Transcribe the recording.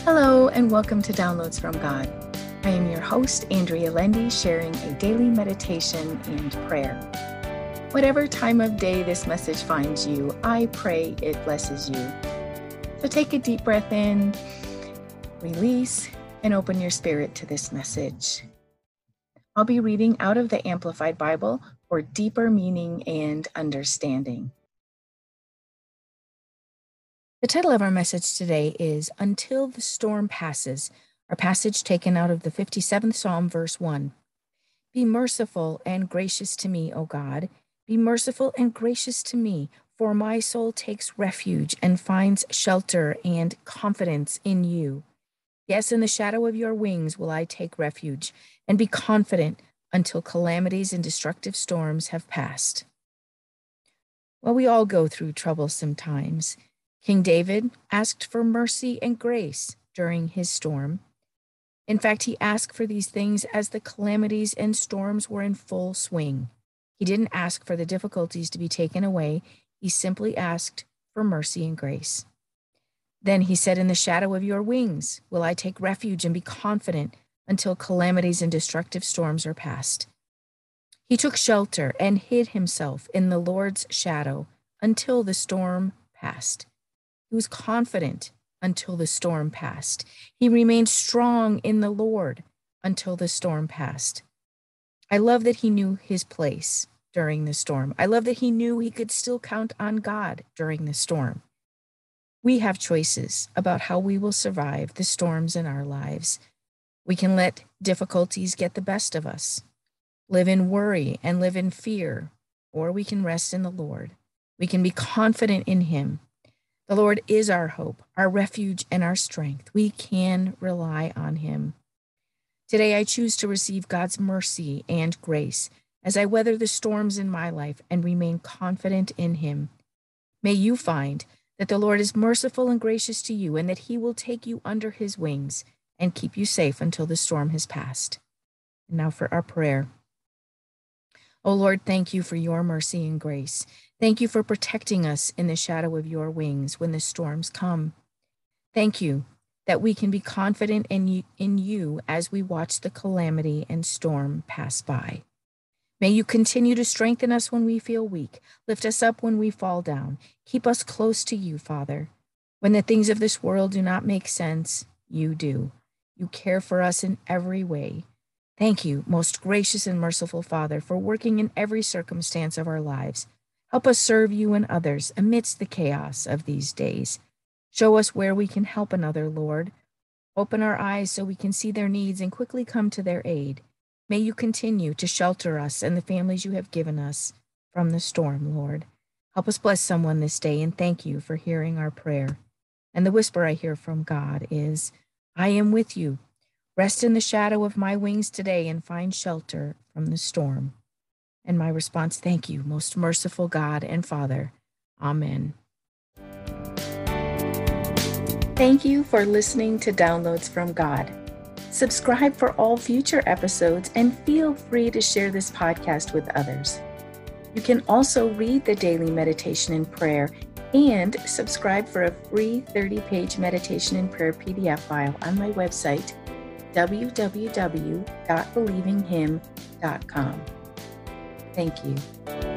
Hello and welcome to Downloads from God. I am your host, Andrea Lendy, sharing a daily meditation and prayer. Whatever time of day this message finds you, I pray it blesses you. So take a deep breath in, release, and open your spirit to this message. I'll be reading out of the Amplified Bible for deeper meaning and understanding. The title of our message today is Until the Storm Passes, our passage taken out of the 57th Psalm, verse 1. Be merciful and gracious to me, O God. Be merciful and gracious to me, for my soul takes refuge and finds shelter and confidence in you. Yes, in the shadow of your wings will I take refuge and be confident until calamities and destructive storms have passed. Well, we all go through troublesome times. King David asked for mercy and grace during his storm. In fact, he asked for these things as the calamities and storms were in full swing. He didn't ask for the difficulties to be taken away. He simply asked for mercy and grace. Then he said, in the shadow of your wings will I take refuge and be confident until calamities and destructive storms are past. He took shelter and hid himself in the Lord's shadow until the storm passed. He was confident until the storm passed. He remained strong in the Lord until the storm passed. I love that he knew his place during the storm. I love that he knew he could still count on God during the storm. We have choices about how we will survive the storms in our lives. We can let difficulties get the best of us, live in worry and live in fear, or we can rest in the Lord. We can be confident in him. The Lord is our hope, our refuge, and our strength. We can rely on him. Today, I choose to receive God's mercy and grace as I weather the storms in my life and remain confident in him. May you find that the Lord is merciful and gracious to you and that he will take you under his wings and keep you safe until the storm has passed. And now for our prayer. Oh Lord, thank you for your mercy and grace. Thank you for protecting us in the shadow of your wings when the storms come. Thank you that we can be confident in you as we watch the calamity and storm pass by. May you continue to strengthen us when we feel weak, lift us up when we fall down, keep us close to you, Father. When the things of this world do not make sense, you do. You care for us in every way. Thank you, most gracious and merciful Father, for working in every circumstance of our lives. Help us serve you and others amidst the chaos of these days. Show us where we can help another, Lord. Open our eyes so we can see their needs and quickly come to their aid. May you continue to shelter us and the families you have given us from the storm, Lord. Help us bless someone this day, and thank you for hearing our prayer. And the whisper I hear from God is, I am with you. Rest in the shadow of my wings today and find shelter from the storm. And my response, thank you, most merciful God and Father. Amen. Thank you for listening to Downloads from God. Subscribe for all future episodes and feel free to share this podcast with others. You can also read the daily meditation and prayer and subscribe for a free 30-page meditation and prayer PDF file on my website, www.believinghim.com. Thank you.